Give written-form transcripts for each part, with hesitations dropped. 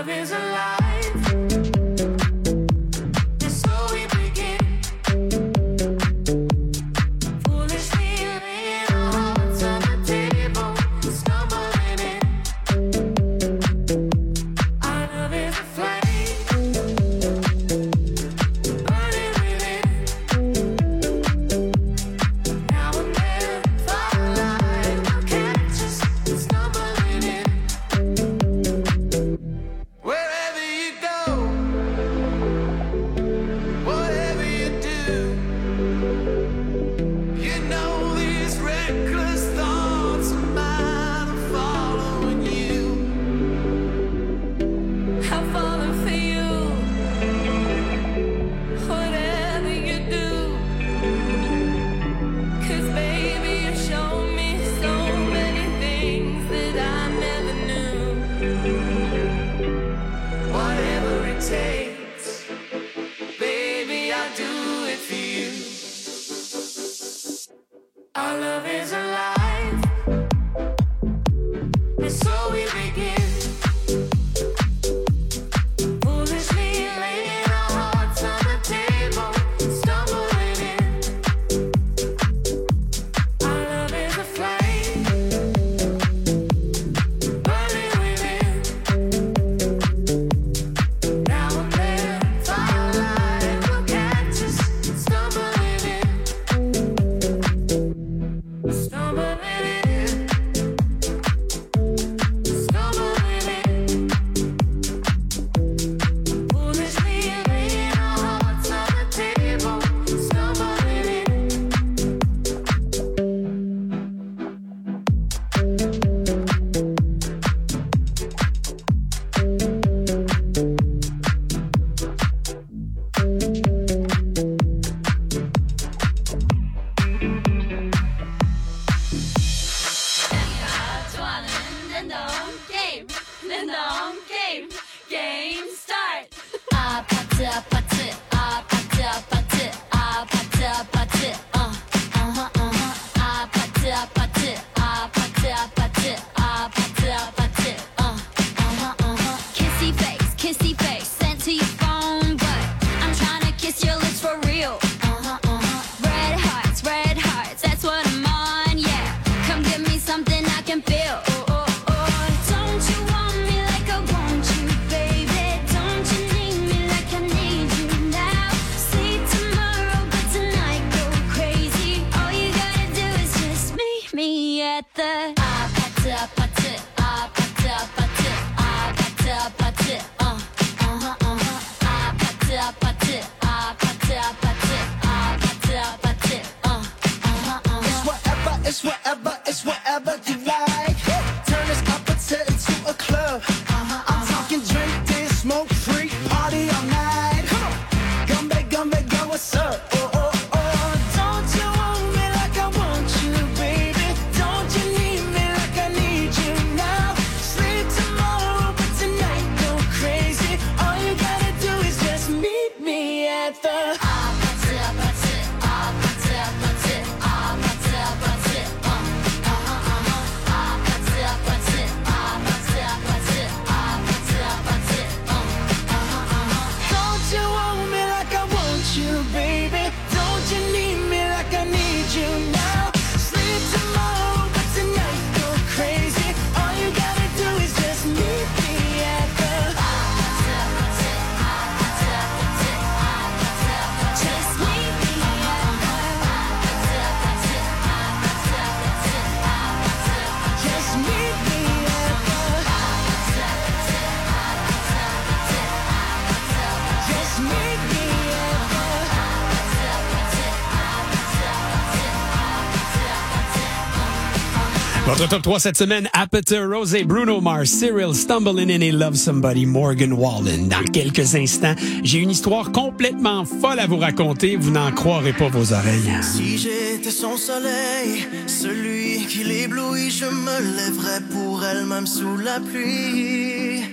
Votre top 3 cette semaine, Aperture, Rosé, Bruno Mars, Cyril, Stumbling In et Love Somebody, Morgan Wallen. Dans quelques instants, j'ai une histoire complètement folle à vous raconter. Vous n'en croirez pas vos oreilles. Si j'étais son soleil, celui qui l'éblouit, je me lèverais pour elle même sous la pluie.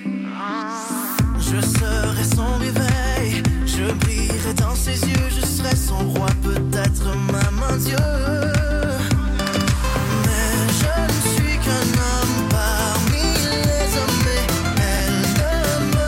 Je serais son réveil, je brillerais dans ses yeux, je serais son roi, peut-être même un dieu. Je ne suis qu'un homme parmi les hommes, mais elle ne me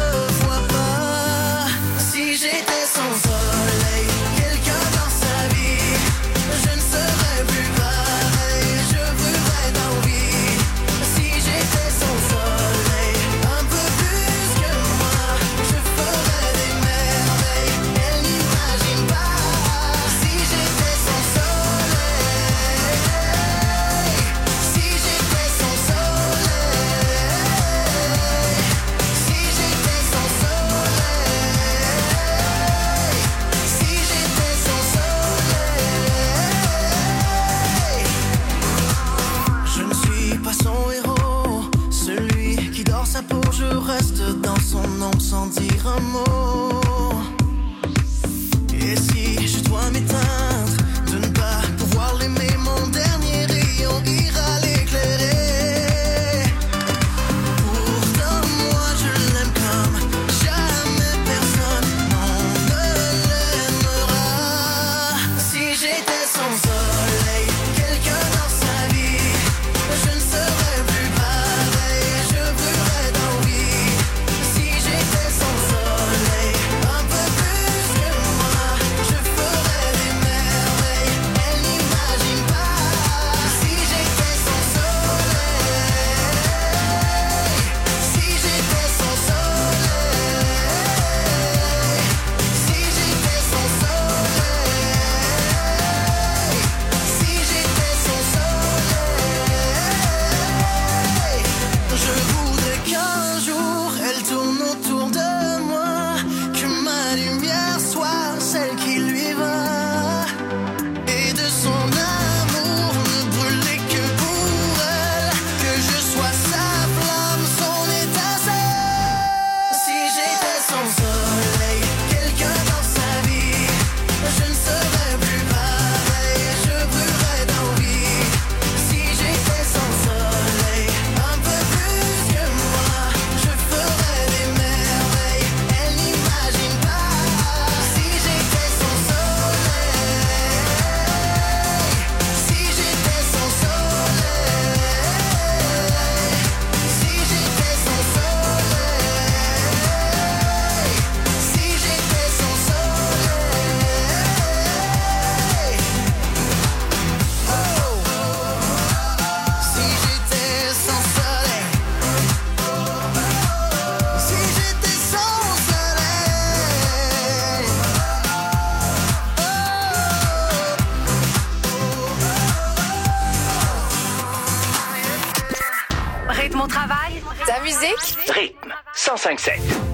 musique? Rythme 105.7.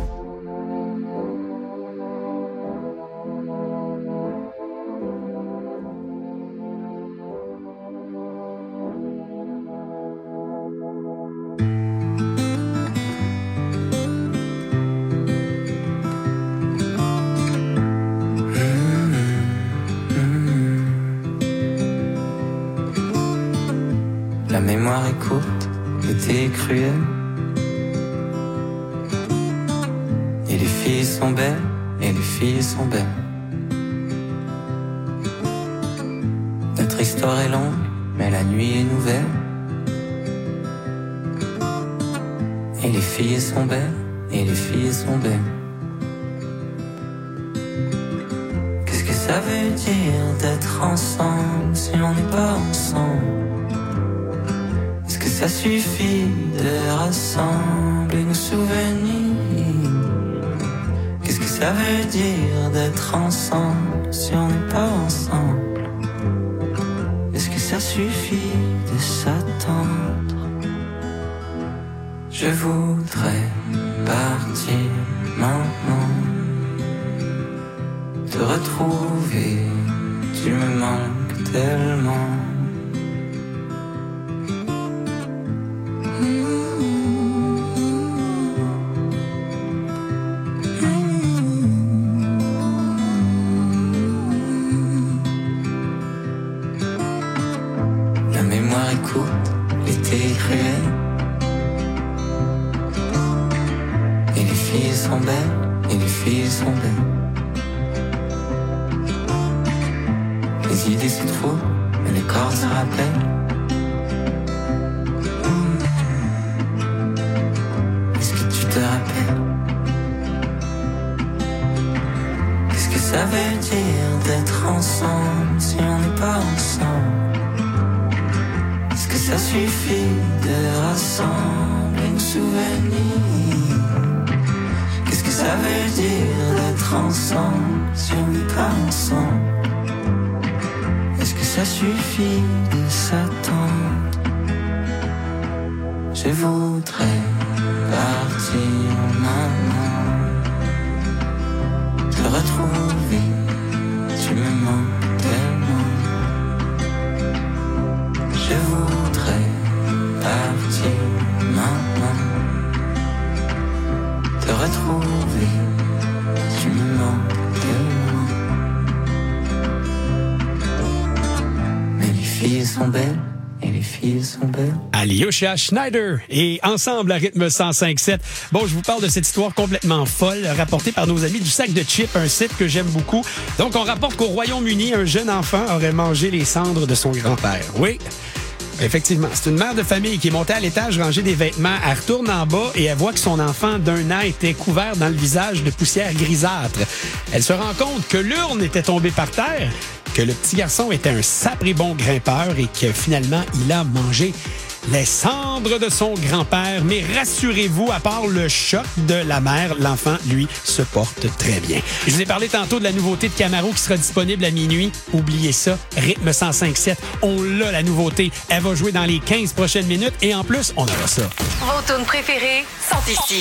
La mémoire est courte, l'été est cruel. Et les filles sont belles, et les filles sont belles. Notre histoire est longue, mais la nuit est nouvelle. Et les filles sont belles, et les filles sont belles. Qu'est-ce que ça veut dire d'être ensemble si on n'est pas ensemble? Est-ce que ça suffit de rassembler nos souvenirs? Qu'est-ce que ça veut dire d'être ensemble si on n'est pas ensemble? Est-ce que ça suffit de s'attendre? Je voudrais partir maintenant, te retrouver, tu me manques tellement. La mémoire est courte, l'été est cruel. Et les filles sont belles, et les filles sont belles. Les idées se trouvent, mais les corps se rappellent. Est-ce que tu te rappelles? Qu'est-ce que ça veut dire d'être ensemble si on n'est pas ensemble? Est-ce que ça suffit de rassembler nos souvenirs? Qu'est-ce que ça veut dire d'être ensemble si on n'est pas ensemble? Est-ce que ça suffit de s'attendre? Je voudrais partir maintenant, te retrouver, tu me manques tellement. Je voudrais partir maintenant, te retrouver, tu me manques tellement. Mais les filles sont belles, et les filles sont belles. Alyosha Schneider et ensemble à rythme 105.7. Bon, je vous parle de cette histoire complètement folle rapportée par nos amis du Sac de Chips, un site que j'aime beaucoup. Donc, on rapporte qu'au Royaume-Uni, un jeune enfant aurait mangé les cendres de son grand-père. Oui. Effectivement, c'est une mère de famille qui est montée à l'étage ranger des vêtements. Elle retourne en bas et elle voit que son enfant d'1 an était couvert dans le visage de poussière grisâtre. Elle se rend compte que l'urne était tombée par terre, que le petit garçon était un sapré bon grimpeur et que finalement, il a mangé les cendres de son grand-père. Mais rassurez-vous, à part le choc de la mère, l'enfant, lui, se porte très bien. Je vous ai parlé tantôt de la nouveauté de Camaro qui sera disponible à minuit. Oubliez ça, rythme 105.7, on l'a la nouveauté. Elle va jouer dans les 15 prochaines minutes et en plus, on aura ça. Vos tunes préférées sont ici.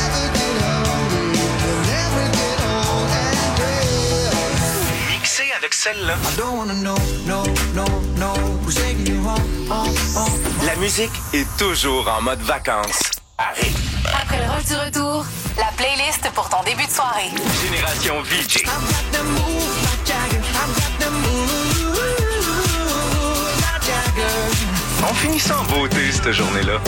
Mixé avec celle-là. La musique est toujours en mode vacances. À rythme. Après le rock du retour, la playlist pour ton début de soirée. Génération VJ. On finit ça en beauté, cette journée-là.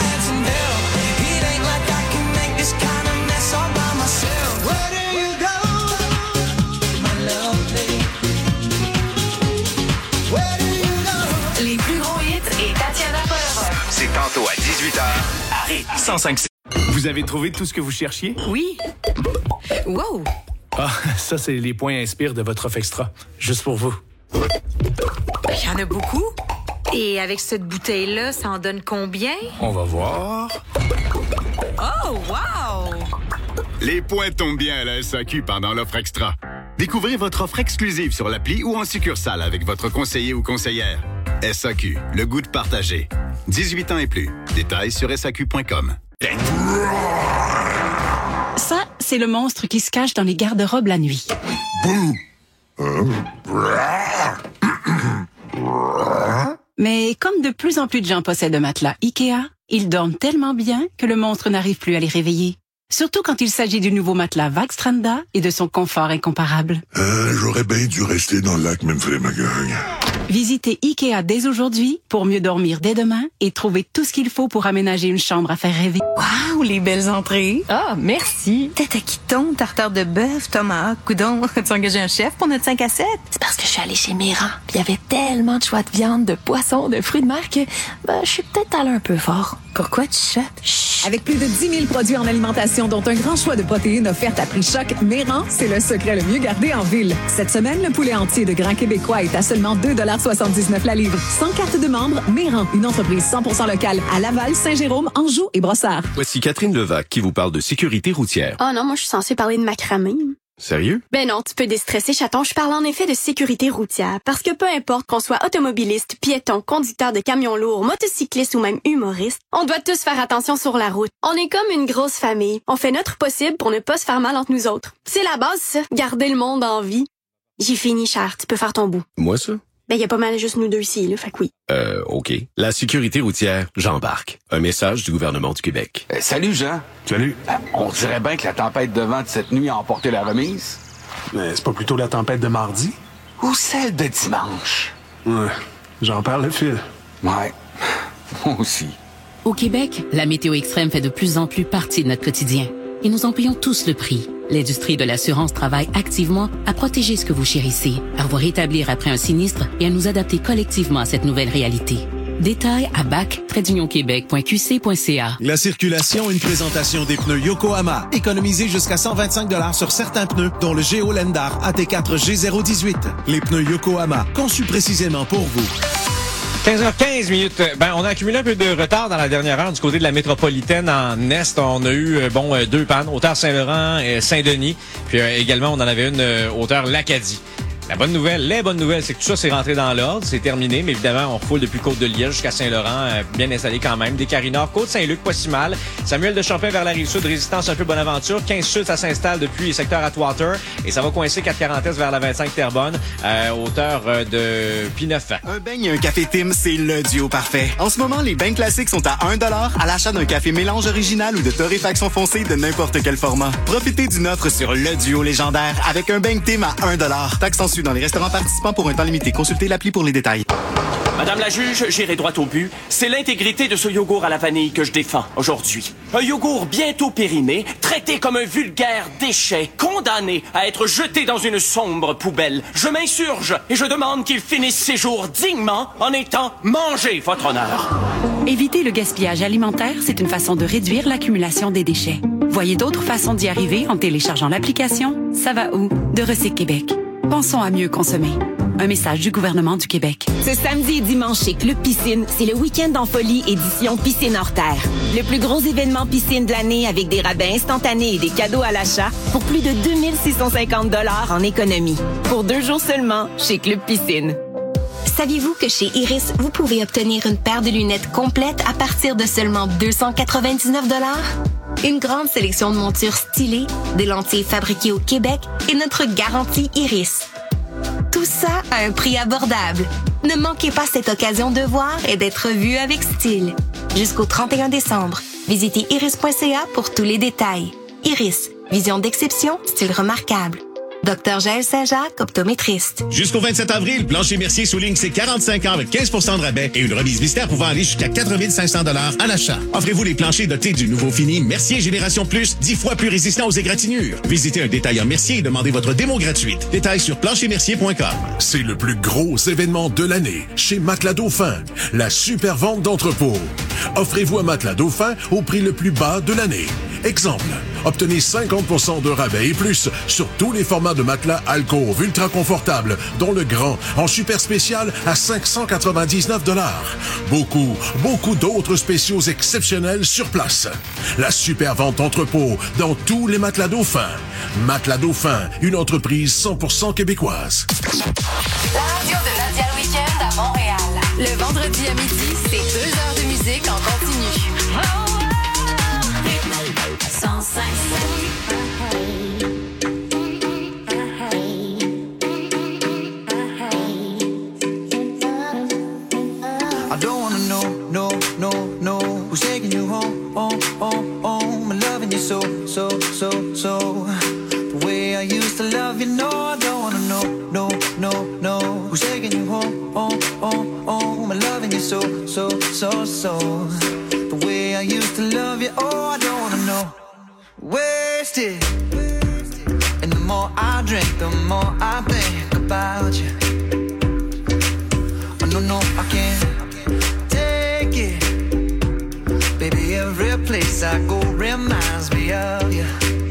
Les plus gros hits et Tatiana Polovov. C'est tantôt à 18h à rythme 105.7. Vous avez trouvé tout ce que vous cherchiez? Oui. Wow! Ah, ça, c'est les points inspire de votre offre extra. Juste pour vous. Il y en a beaucoup. Et avec cette bouteille-là, ça en donne combien? On va voir. Oh, wow! Les points tombent bien à la SAQ pendant l'offre extra. Découvrez votre offre exclusive sur l'appli ou en succursale avec votre conseiller ou conseillère. SAQ, le goût de partager. 18 ans et plus. Détails sur SAQ.com. Ça, c'est le monstre qui se cache dans les garde-robes la nuit. Mais comme de plus en plus de gens possèdent un matelas Ikea, ils dorment tellement bien que le monstre n'arrive plus à les réveiller. Surtout quand il s'agit du nouveau matelas Vaxstranda et de son confort incomparable. J'aurais bien dû rester dans le lac Memphrémagog. Visitez Ikea dès aujourd'hui pour mieux dormir dès demain et trouver tout ce qu'il faut pour aménager une chambre à faire rêver. Waouh, les belles entrées! Ah, merci! Tête à quiton, tartare de bœuf, tomahawk, coudon. As-tu engagé un chef pour notre 5 à 7? C'est parce que je suis allée chez Méran. Il y avait tellement de choix de viande, de poissons, de fruits de mer que je suis peut-être allée un peu fort. Pourquoi tu chotes? Chut. Avec plus de 10 000 produits en alimentation, dont un grand choix de protéines offertes à prix choc, Méran, c'est le secret le mieux gardé en ville. Cette semaine, le poulet entier de Grand Québécois est à seulement 2,79 $ la livre. Sans carte de membre, Méran, une entreprise 100% locale à Laval, Saint-Jérôme, Anjou et Brossard. Voici Catherine Levac qui vous parle de sécurité routière. Oh non, moi je suis censée parler de macramé. Sérieux? Ben non, tu peux déstresser, chaton. Je parle en effet de sécurité routière. Parce que peu importe qu'on soit automobiliste, piéton, conducteur de camions lourds, motocycliste ou même humoriste, on doit tous faire attention sur la route. On est comme une grosse famille. On fait notre possible pour ne pas se faire mal entre nous autres. C'est la base, ça. Garder le monde en vie. J'ai fini, cher. Tu peux faire ton bout. Moi, ça? Ben, y a pas mal juste nous deux ici, là. Fait que oui. OK. La sécurité routière, j'embarque. Un message du gouvernement du Québec. Salut, Jean. Salut. On dirait bien que la tempête de vent de cette nuit a emporté la remise. Mais c'est pas plutôt la tempête de mardi? Ou celle de dimanche? Ouais. J'en perds le fil. Ouais. Moi aussi. Au Québec, la météo extrême fait de plus en plus partie de notre quotidien. Et nous en payons tous le prix. L'industrie de l'assurance travaille activement à protéger ce que vous chérissez, à vous rétablir après un sinistre et à nous adapter collectivement à cette nouvelle réalité. Détails à bac-québec.qc.ca. La circulation, une présentation des pneus Yokohama. Économisez jusqu'à 125 $ sur certains pneus, dont le Géo Lendar AT4 G018. Les pneus Yokohama, conçus précisément pour vous. 15h15 minutes. On a accumulé un peu de retard dans la dernière heure du côté de la métropolitaine en Est. On a eu, deux pannes, Hauteur-Saint-Laurent et Saint-Denis. Puis également, on en avait une Hauteur-L'Acadie. Les bonnes nouvelles, c'est que tout ça s'est rentré dans l'ordre, c'est terminé, mais évidemment, on roule depuis Côte-de-Liège jusqu'à Saint-Laurent, bien installé quand même. Des Carry-Nord, Côte-Saint-Luc, pas si mal. Samuel de Champlain vers la Rive-Sud, Résistance un peu Bonaventure. 15 Sud, ça s'installe depuis le secteur Atwater. Et ça va coincer 440 Est vers la 25 Terrebonne, hauteur de P9. Un beigne et un café Tim, c'est le duo parfait. En ce moment, les beignes classiques sont à 1 $ à l'achat d'un café mélange original ou de torréfaction foncée de n'importe quel format. Profitez d'une offre sur le duo légendaire avec un beigne Tim à 1 $. Taxe en dans les restaurants participants pour un temps limité. Consultez l'appli pour les détails. Madame la juge, j'irai droit au but. C'est l'intégrité de ce yogourt à la vanille que je défends aujourd'hui. Un yogourt bientôt périmé, traité comme un vulgaire déchet, condamné à être jeté dans une sombre poubelle. Je m'insurge et je demande qu'il finisse ses jours dignement en étant mangé, votre honneur. Éviter le gaspillage alimentaire, c'est une façon de réduire l'accumulation des déchets. Voyez d'autres façons d'y arriver en téléchargeant l'application Ça va où de Recyc Québec. Pensons à mieux consommer. Un message du gouvernement du Québec. Ce samedi et dimanche chez Club Piscine, c'est le week-end en folie édition Piscine hors terre. Le plus gros événement piscine de l'année avec des rabais instantanés et des cadeaux à l'achat pour plus de 2650 $ en économie. Pour 2 jours seulement chez Club Piscine. Saviez-vous que chez Iris, vous pouvez obtenir une paire de lunettes complète à partir de seulement 299 $? Une grande sélection de montures stylées, des lentilles fabriquées au Québec et notre garantie Iris. Tout ça à un prix abordable. Ne manquez pas cette occasion de voir et d'être vu avec style. Jusqu'au 31 décembre, visitez iris.ca pour tous les détails. Iris, vision d'exception, style remarquable. Dr Jaël Saint-Jacques, optométriste. Jusqu'au 27 avril, Plancher Mercier souligne ses 45 ans avec 15 % de rabais et une remise mystère pouvant aller jusqu'à 4 500 $ à l'achat. Offrez-vous les planchers dotés du nouveau fini Mercier Génération Plus, 10 fois plus résistant aux égratignures. Visitez un détaillant Mercier et demandez votre démo gratuite. Détails sur planchermercier.com. C'est le plus gros événement de l'année chez Matelas Dauphin, la super vente d'entrepôt. Offrez-vous un matelas Dauphin au prix le plus bas de l'année. Exemple, obtenez 50 % de rabais et plus sur tous les formats de matelas alcôve ultra confortables, dont le grand en super spécial à 599 $. Beaucoup d'autres spéciaux exceptionnels sur place. La super vente entrepôt dans tous les matelas Dauphin. Matelas Dauphin, une entreprise 100% québécoise. La radio de Nadia le week-end à Montréal. Le vendredi à midi, c'est 2 heures de musique en continu. used to love you, no, I don't wanna know, no, no, no. Who's taking you home, home, home, home? I'm loving you so, so, so, so. The way I used to love you, oh, I don't wanna know. Wasted. And the more I drink, the more I think about you. Oh, no, no, I can't take it. Baby, every place I go reminds me of you.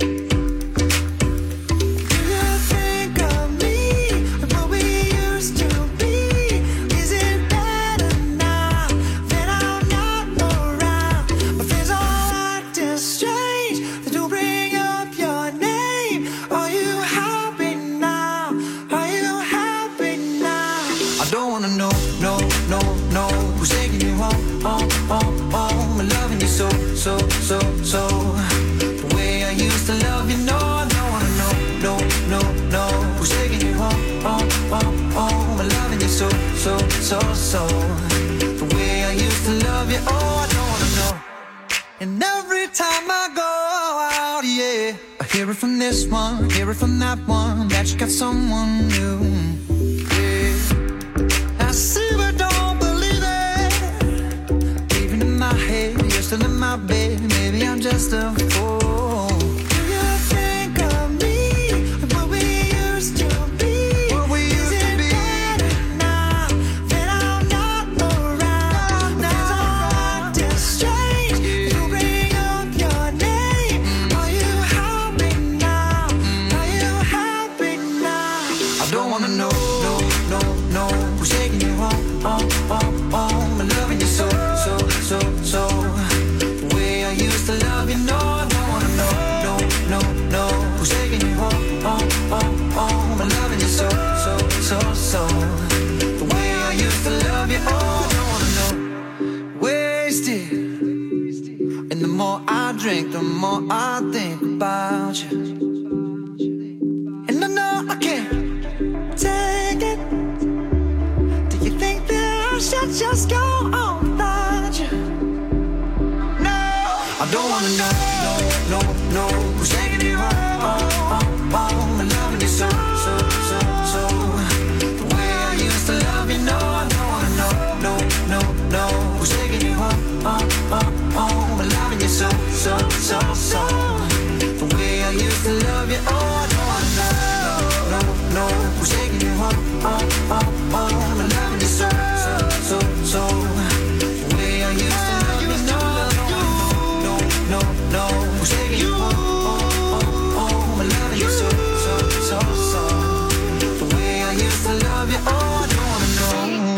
So, so, so, the way I used to love you, no, I don't wanna know, no, no, no. Who's taking you home, home, home, home? I'm loving you so, so, so, so. The way I used to love you, oh, I don't wanna know. And every time I go out, yeah, I hear it from this one, hear it from that one, that you got someone new. Yeah, I see but don't believe it. Even in my head, you're still in my bed. Maybe I'm just a fool. Do you think of me and what we used to be? What we used to be. Better now that I'm not around? Now I'm acting strange. You bring up your name. Are you happy now? Are you happy now? I don't wanna know, no, no, no. Who's taking you home, home, home, home? I'm loving you so, so, so, so. Used to love you, no, I don't wanna know, no, no, no. Who's taking you home, home, home, home? I'm loving you so, so, so, so. The way I used to love you, oh, I don't wanna know. Wasted. And the more I drink, the more I think about you. And I know I can't take it. Do you think that I should just go on without you? I don't wanna know, no, no, no. Who's taking you home, home, home? I'm loving you so, so, so, so. The way I used to love you, no, I don't wanna know, no, no, no. Who's taking you home, home, home, home? I'm loving you so, so, so, so. The way I used to love you, oh, I don't wanna know, no, no, no. Who's taking you home, home, home, home? I'm loving you so, so, so, so. The way I used to love you, no. No, no, who's taking you home, home, home? I'm loving you so, so, so, so. The way I used to love you, oh, I don't wanna know.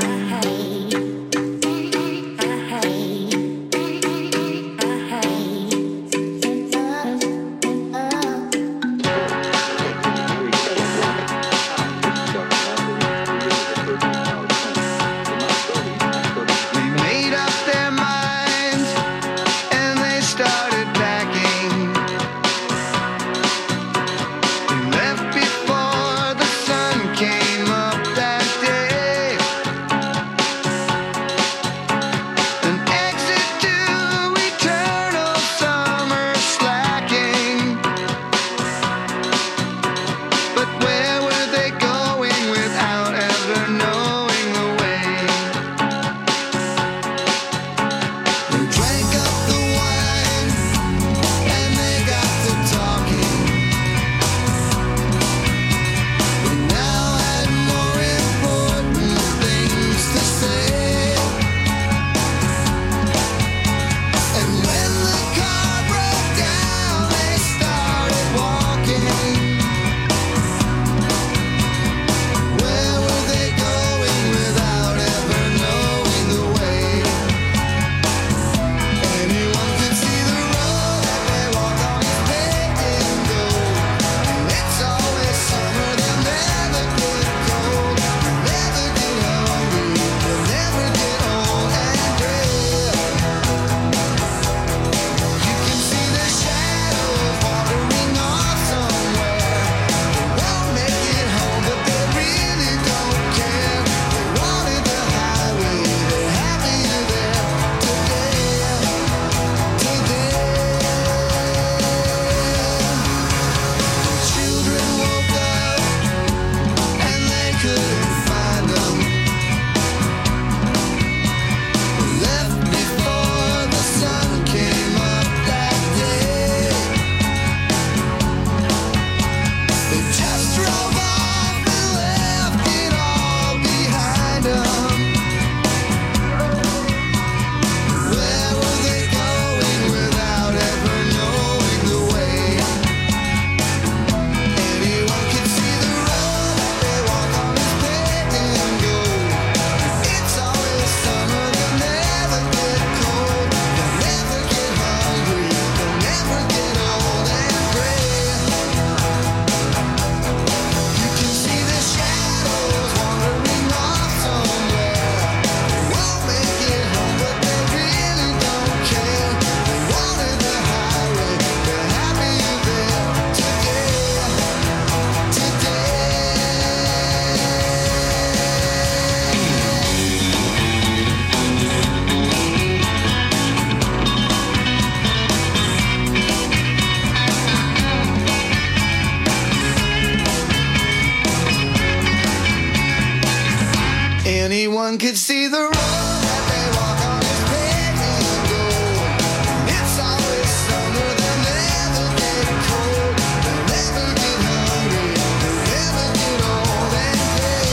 anyone could see the road that they walk on is paved in gold. It's always summer, they'll never get cold. They'll never get hungry, they'll never get old and gray.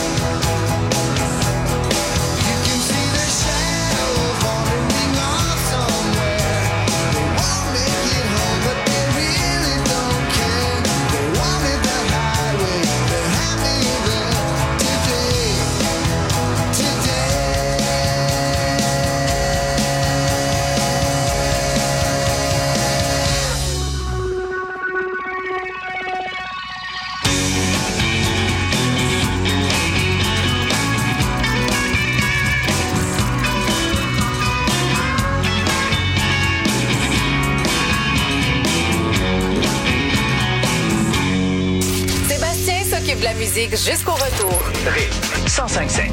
You can see their shadows wandering off somewhere. They won't make it home, but they really don't care. They wanted the highway, they're happy there today. Sébastien s'occupe de la musique jusqu'au retour. Rythme 105.7.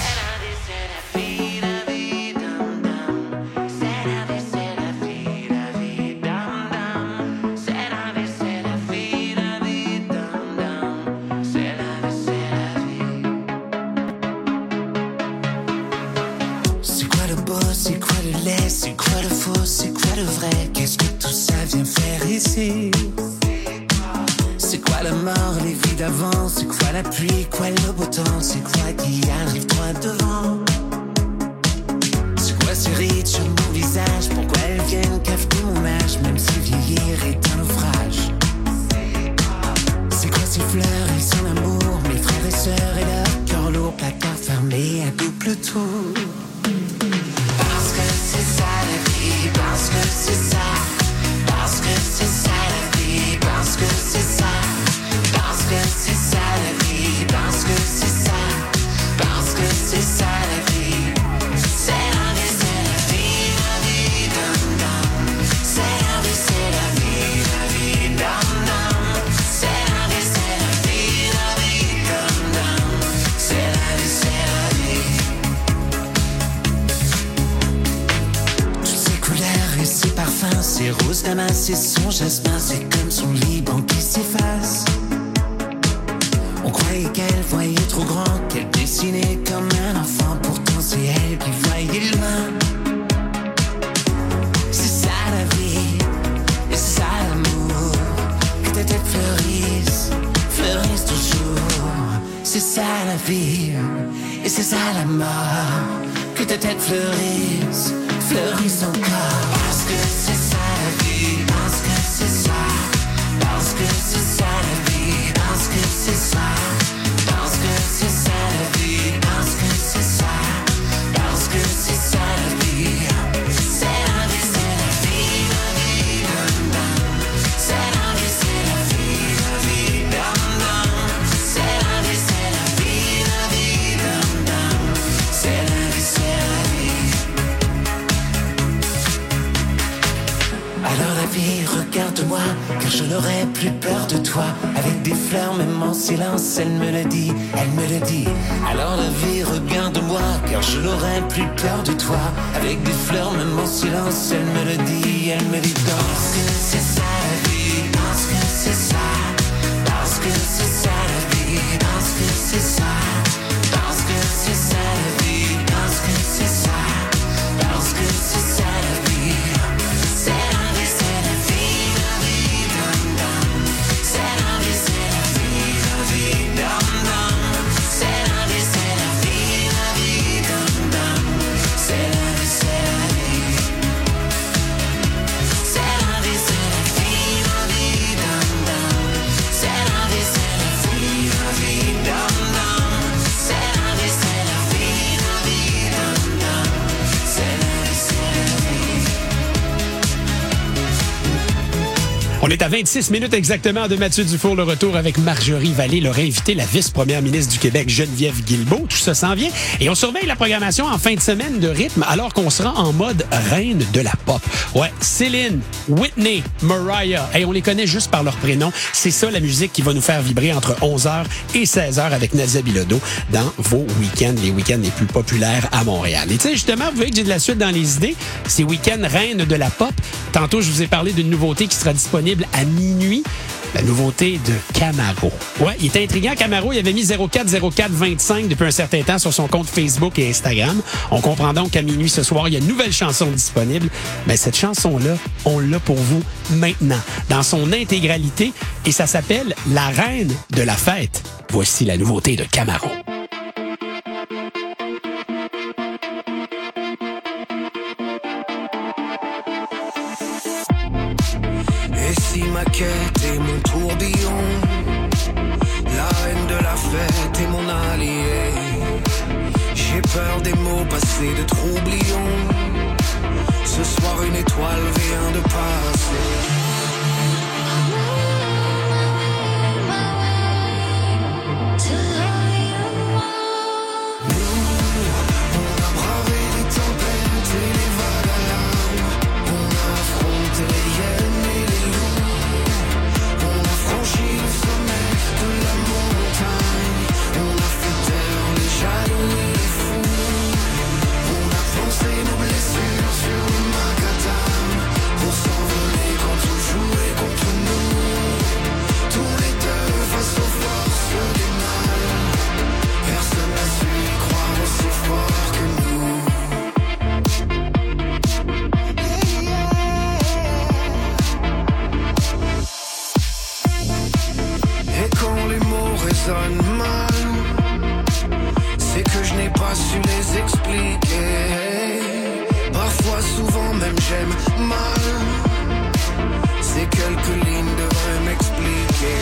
C'est quoi le beau, c'est quoi le laid, c'est quoi le faux, c'est quoi le vrai? Qu'est-ce que tout ça vient faire ici? C'est quoi la mort, les vies d'avant? C'est quoi la pluie, quoi le beau temps? C'est quoi qui arrive droit devant? C'est quoi ces rides sur mon visage? Pourquoi elles viennent cafeter mon âge? Même si vieillir est un naufrage. C'est quoi ces fleurs et son amour? Mes frères et sœurs et leur cœur lourd, placard fermé à double tour. Parce que c'est ça la vie, parce que c'est ça. Parce que c'est ça la vie, parce que c'est ça. Parce que c'est ça la vie, parce que c'est ça. Parce que c'est ça la vie. C'est la vie, dum dum. C'est la vie, dum dum. C'est la vie, dum dum. C'est la vie. Toutes ces couleurs et ces parfums, ces roses damas et son jasmin, c'est comme son Liban qui s'efface. On croyait qu'elle voyait trop grand, qu'elle dessinait comme un enfant. Pourtant c'est elle qui voyait loin. C'est ça la vie, et c'est ça l'amour. Que ta tête fleurisse, fleurisse toujours. C'est ça la vie, et c'est ça la mort. Que ta tête fleurisse, fleurisse encore. Parce que c'est ça la vie, parce que c'est ça. Parce que c'est ça la vie, parce que c'est ça. Parce que c'est ça la vie, parce que c'est ça. Parce que c'est ça la vie. C'est la vie, dum dum. C'est la vie, dum dum. C'est la vie, dum dum. C'est la vie, Alors la vie, regarde-moi, car je n'aurai plus peur de toi. Avec des fleurs, même en silence, elle me le dit, elle me le dit. Alors la vie, regarde-moi, car je n'aurai plus peur de toi. Avec des fleurs, même en silence, elle me le dit, elle me dit. Parce que c'est ça la vie, parce que c'est ça. Parce que c'est ça la vie, parce que c'est ça. Parce que c'est ça la vie, parce que c'est ça. Parce que c'est ça la vie. C'est la vie, dum dum. C'est la vie, dum dum. C'est la vie, dum dum. C'est la vie. C'est la vie, dum dum. C'est la vie, dum dum. C'est la vie, dum dum. C'est la vie. On est à 26 minutes exactement de Mathieu Dufour, le retour avec Marjorie Vallée, leur invité, la vice-première ministre du Québec, Geneviève Guilbeault. Tout ça s'en vient. Et on surveille la programmation en fin de semaine de rythme alors qu'on se rend en mode reine de la pop. Ouais, Céline, Whitney, Mariah. Et on les connaît juste par leur prénom. C'est ça la musique qui va nous faire vibrer entre 11h et 16h avec Nadia Bilodeau dans vos week-ends, les week-ends les plus populaires à Montréal. Et tu sais, justement, vous voyez que j'ai de la suite dans les idées. Ces week-ends reines de la pop. Tantôt, je vous ai parlé d'une nouveauté qui sera disponible à minuit. La nouveauté de Camaro. Ouais, il était intriguant, Camaro. Il avait mis 040425 depuis un certain temps sur son compte Facebook et Instagram. On comprend donc qu'à minuit ce soir, il y a une nouvelle chanson disponible. Mais cette chanson-là, on l'a pour vous maintenant, dans son intégralité. Et ça s'appelle La Reine de la Fête. Voici la nouveauté de Camaro. Et si ma quête est mon tourbillon, la reine de la fête est mon allié. J'ai peur des mots passés de troublions. Ce soir une étoile vient de passer. Mal, c'est que je n'ai pas su les expliquer. Parfois, souvent même j'aime mal. Ces quelques lignes devraient m'expliquer.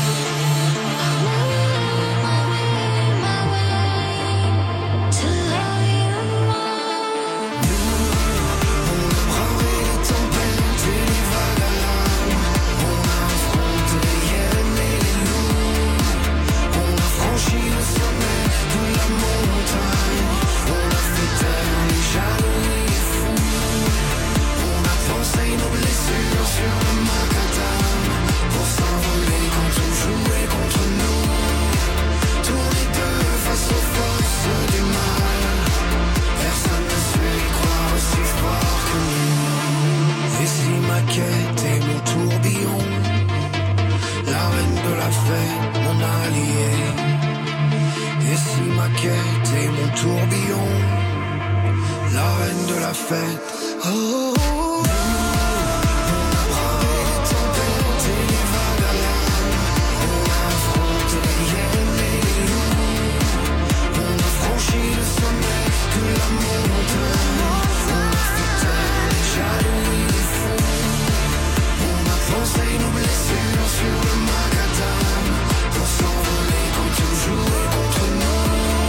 Tourbillon, la reine de la fête. Oh.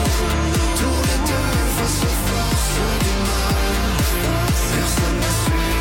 Personne ne suit.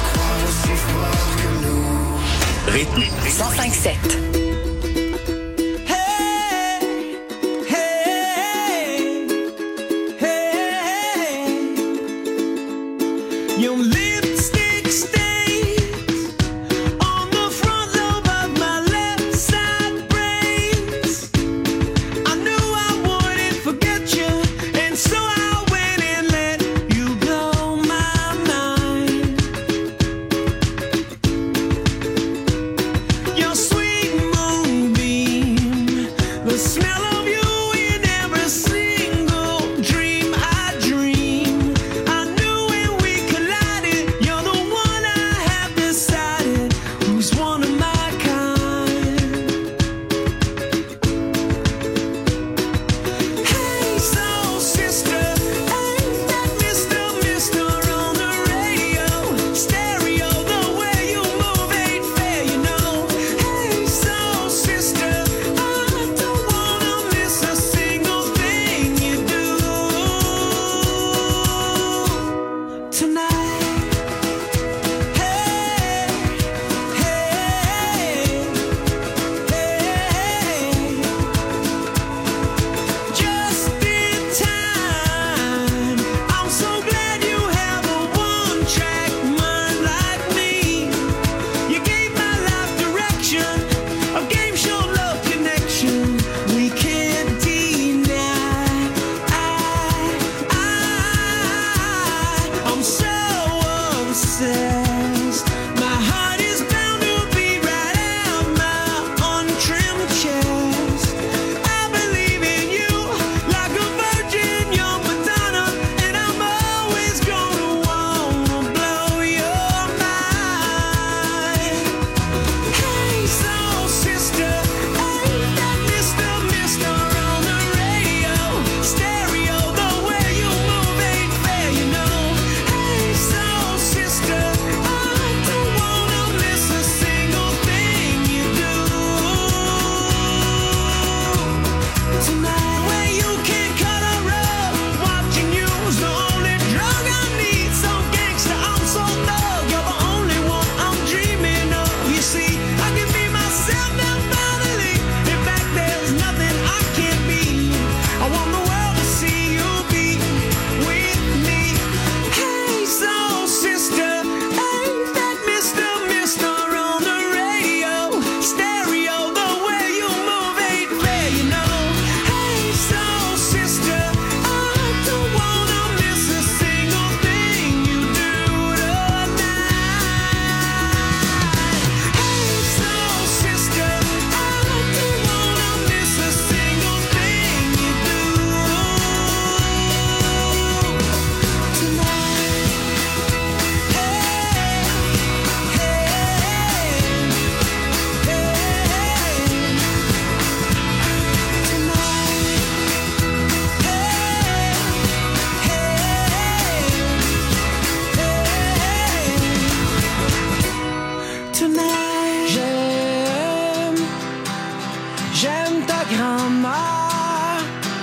grand-mère.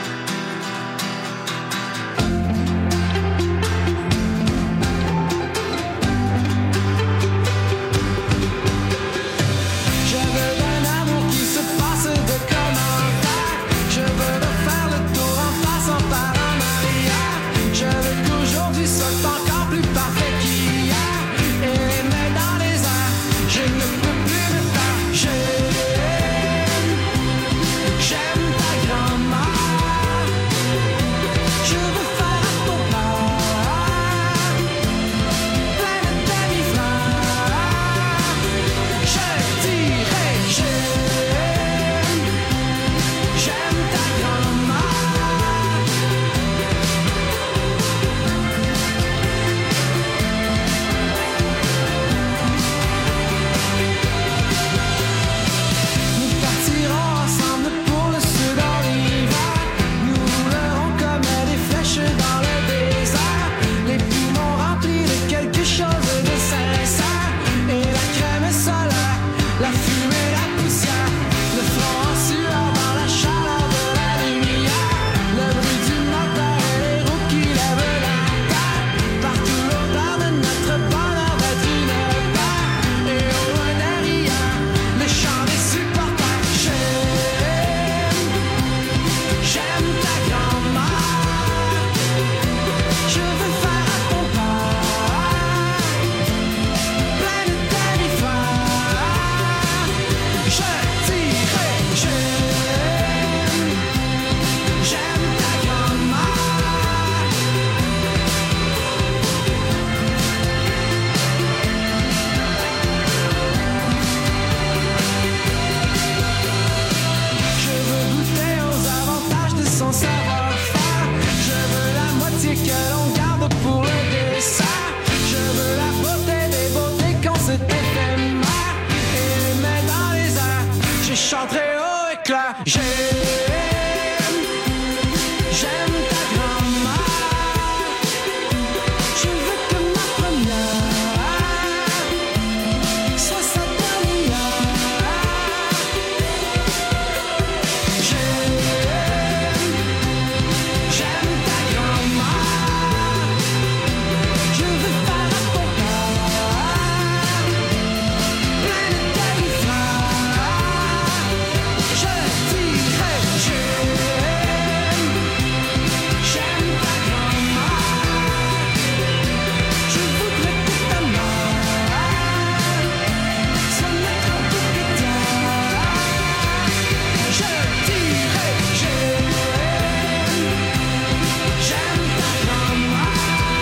Je veux d'un amour qui se passe de commentaires. Je veux refaire le tour en passant par en arrière. Je veux qu'aujourd'hui soit encore plus parfait qu'hier. Et les mains dans les airs, je ne peux plus me taire. J'aime ta grand-mère. Je veux faire à ton père plein de demi-frères. Je dirais j'aime ta grand-mère. Nous partirons ensemble pour le sud en hiver. Nous roulerons comme des flèches dans le désert. Les poumons remplis de quelque chose de sincère. Et la crème solaire, la fumée, la poussière. Le front en sueur dans la chaleur de la lumière. Le bruit du moteur et les roues qui lèvent la terre. Partout l'odeur de notre bonheur d'être une paire. Et au loin derrière, le chant des supporters. J'aime ta grand-mère. Je veux faire à ton père plein de demi-frères. Je dirais j'aime ta grand-mère. Je veux goûter aux avantages de son savoir-faire. Je veux la moitié que l'on garde pour le dessert. Je veux la beauté des beautés quand c'est éphémère. Et les mains dans les airs, je chanterai haut et clair. J'aime ta grand-mère. Je veux que ma première soit sa dernière. J'aime ta grand-mère. Je veux faire à ton père plein de demi-frères. Je dirais j'aime ta grand-mère. Je voudrais que ta mère soit notre propriétaire. Je dirais j'aime ta grand-mère.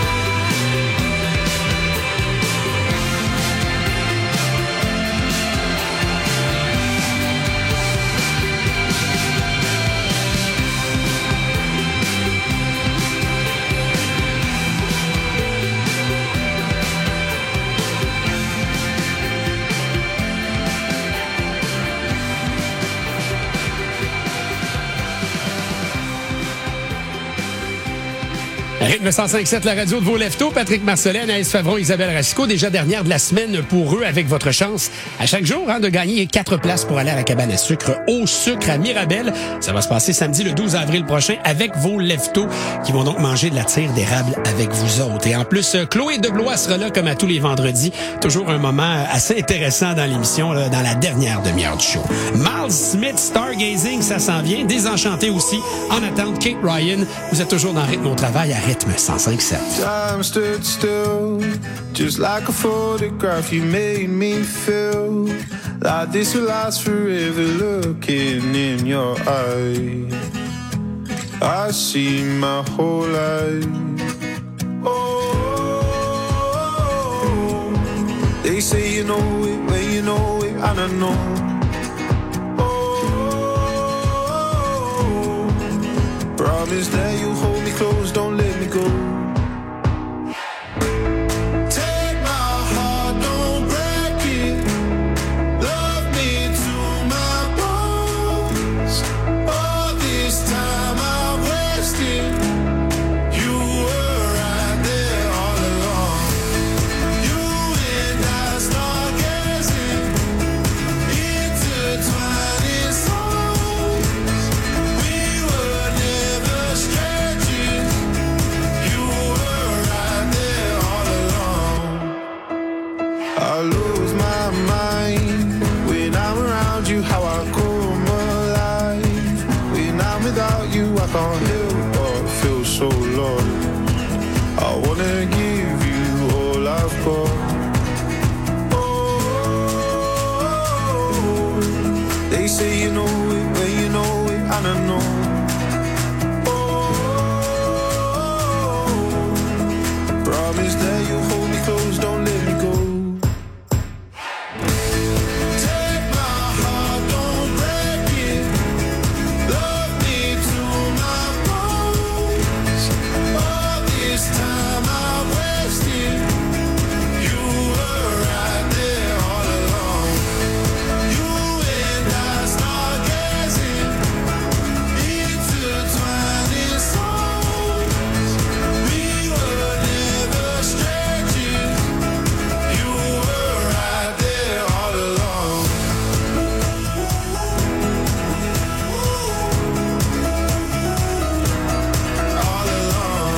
Rythme 105.7, la radio de vos leftos. Patrick Marcellet, Anaïs Favron, Isabelle Racicot. Déjà dernière de la semaine pour eux avec votre chance à chaque jour de gagner 4 places pour aller à la cabane à sucre au sucre à Mirabel. Ça va se passer samedi le 12 avril prochain avec vos leftos qui vont donc manger de la tire d'érable avec vous autres. Et en plus, Chloé Deblois sera là comme à tous les vendredis. Toujours un moment assez intéressant dans l'émission, là, dans la dernière demi-heure du show. Miles Smith, Stargazing, ça s'en vient. Désenchanté aussi. En attente, Kate Ryan. Vous êtes toujours dans Rythme au travail à Rythme 105.7. Time stood still, just like a photograph. You made me feel like this will last forever. Looking in your eyes, I see my whole life. Oh, they say you know it when you know it, I don't know. Oh, promise that you hold me close, don't let me go. Take my heart, don't break it. Love me to my bones. All this time I wasted. You were right there all along. You and I stargazing, intertwining souls. say you know it, when you know it, I don't know. Promise that you'll hold me close, don't let me go. Take my heart, don't break it. Love me to my bones. All this time I wasted. You were right there all along. You and I start gazing, intertwining souls. We were never strangers. You were right there all along. All along.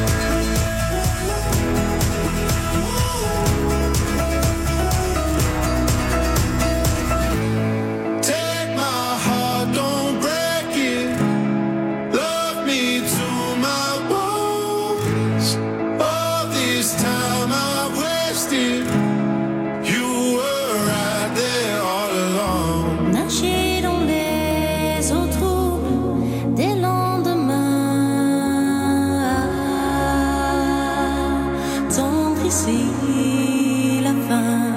Take my heart, don't break it. Love me to my bones. All this time I've wasted. You were right there all along. Nager dans les eaux troubles des lendemains, tendre ici la fin,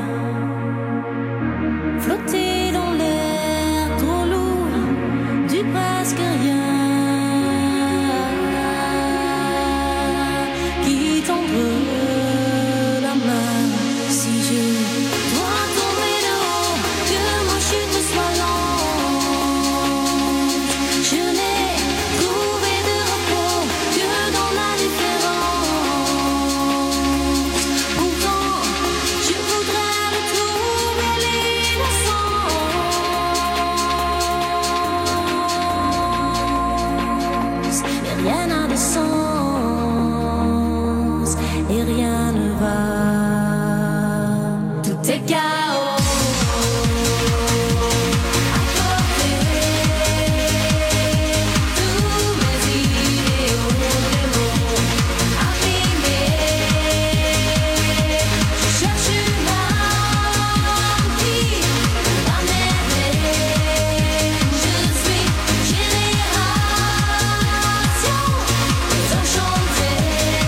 flotter dans l'air trop lourd du presque rien, qui tendre la main. Si je dois tomber de haut, que ma chute soit lente, je n'ai trouvé de repos que dans la différence. Pourtant, je voudrais retrouver l'innocence. Mais rien n'a de sens et rien ne va. Tout est chaos. À côté, tous mes idéaux, les mots abîmés. Je cherche une âme qui va m'aider. Je suis génération désenchantée,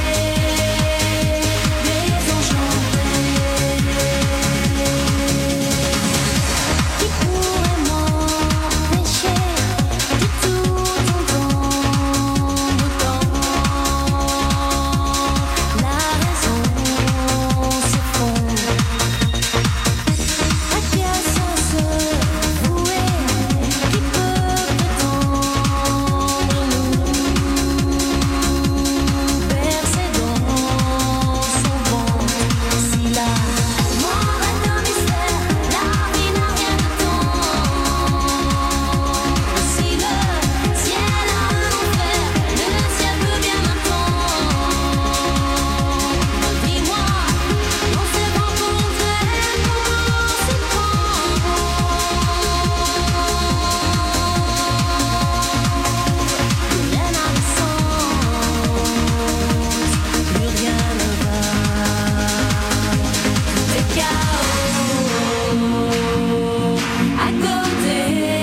Qui pourrait m'empêcher de tout entendre autant? La raison s'effondre. À qui a sans se vouer? Qui peut prétendre nous percer dans son ventre? Si la mort est un mystère, la vie n'a rien de temps. Si le ciel a un enfer, le ciel veut bien m'attendre. Dis-moi, on s'est rencontrés, comment s'y prendre? Plus rien n'a de sens, plus rien ne va. Tout est chaos. À côté,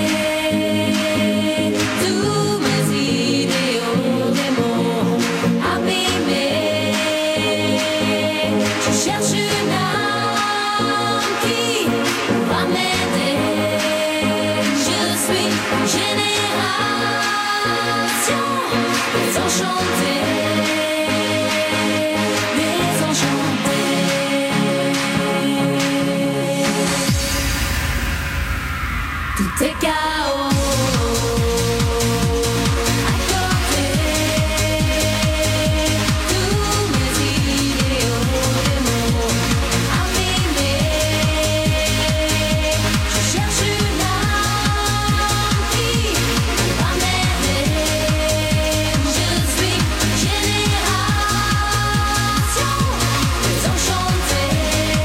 tous mes idéaux, des mots abîmés. Je cherche une âme qui va m'aider. Je suis génération désenchantée, désenchantée. Tout est chaos. À côté, tous mes idéaux, des mots abîmés. Je cherche une âme qui va m'aider. Je suis génération désenchantée,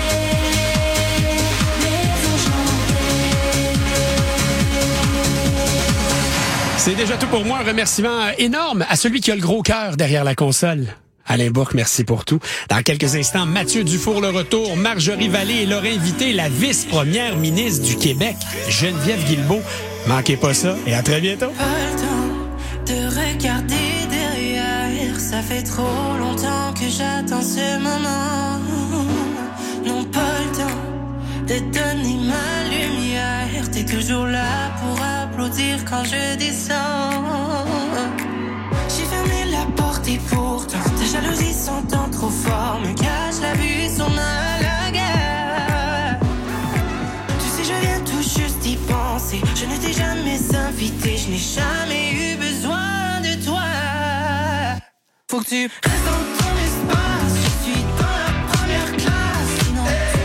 C'est déjà tout pour moi. Un remerciement énorme à celui qui a le gros cœur derrière la console. Alain Bourque, merci pour tout. Dans quelques instants, Mathieu Dufour, le retour, Marjorie Vallée et leur invité, la vice-première ministre du Québec, Geneviève Guilbeault. Manquez pas ça et à très bientôt. Pas le temps de regarder derrière. Ça fait trop longtemps que j'attends ce moment. Non, pas le temps de donner ma lumière. T'es toujours là pour applaudir quand je descends. J'ai fermé la porte et pourtant ta jalousie s'entend trop fort. Me cache la vue, son à la guerre. Tu sais, je viens tout juste d'y penser. Je ne t'ai jamais invité, je n'ai jamais eu besoin de toi. Faut que tu restes dans ton espace. Je suis dans la première classe. Sinon